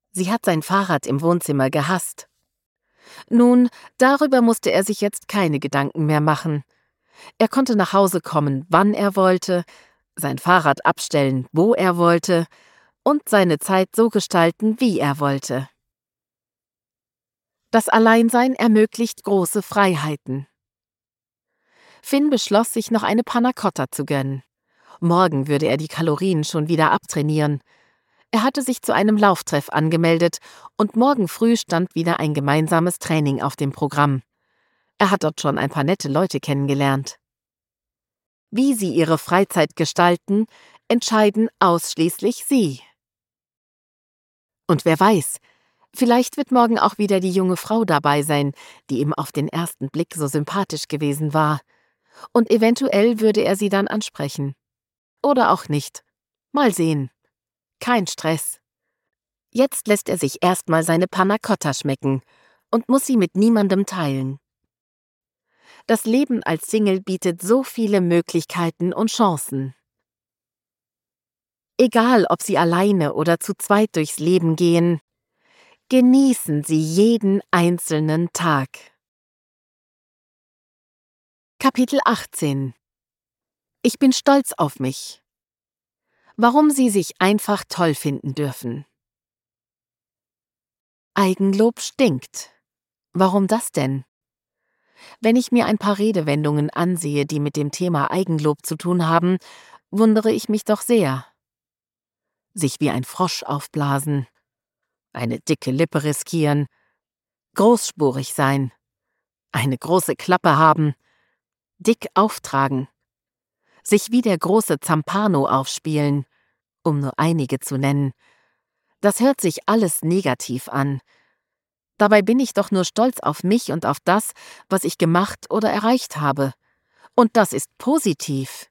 Sie hat sein Fahrrad im Wohnzimmer gehasst. Nun, darüber musste er sich jetzt keine Gedanken mehr machen. Er konnte nach Hause kommen, wann er wollte, sein Fahrrad abstellen, wo er wollte und seine Zeit so gestalten, wie er wollte. Das Alleinsein ermöglicht große Freiheiten. Finn beschloss, sich noch eine Panna Cotta zu gönnen. Morgen würde er die Kalorien schon wieder abtrainieren. Er hatte sich zu einem Lauftreff angemeldet und morgen früh stand wieder ein gemeinsames Training auf dem Programm. Er hat dort schon ein paar nette Leute kennengelernt. Wie sie ihre Freizeit gestalten, entscheiden ausschließlich sie. Und wer weiß, vielleicht wird morgen auch wieder die junge Frau dabei sein, die ihm auf den ersten Blick so sympathisch gewesen war. Und eventuell würde er sie dann ansprechen. Oder auch nicht. Mal sehen. Kein Stress. Jetzt lässt er sich erstmal seine Panna Cotta schmecken und muss sie mit niemandem teilen. Das Leben als Single bietet so viele Möglichkeiten und Chancen. Egal, ob Sie alleine oder zu zweit durchs Leben gehen, genießen Sie jeden einzelnen Tag. Kapitel 18 Ich bin stolz auf mich. Warum Sie sich einfach toll finden dürfen. Eigenlob stinkt. Warum das denn? Wenn ich mir ein paar Redewendungen ansehe, die mit dem Thema Eigenlob zu tun haben, wundere ich mich doch sehr. Sich wie ein Frosch aufblasen, eine dicke Lippe riskieren, großspurig sein, eine große Klappe haben, dick auftragen, sich wie der große Zampano aufspielen, um nur einige zu nennen. Das hört sich alles negativ an. Dabei bin ich doch nur stolz auf mich und auf das, was ich gemacht oder erreicht habe. Und das ist positiv.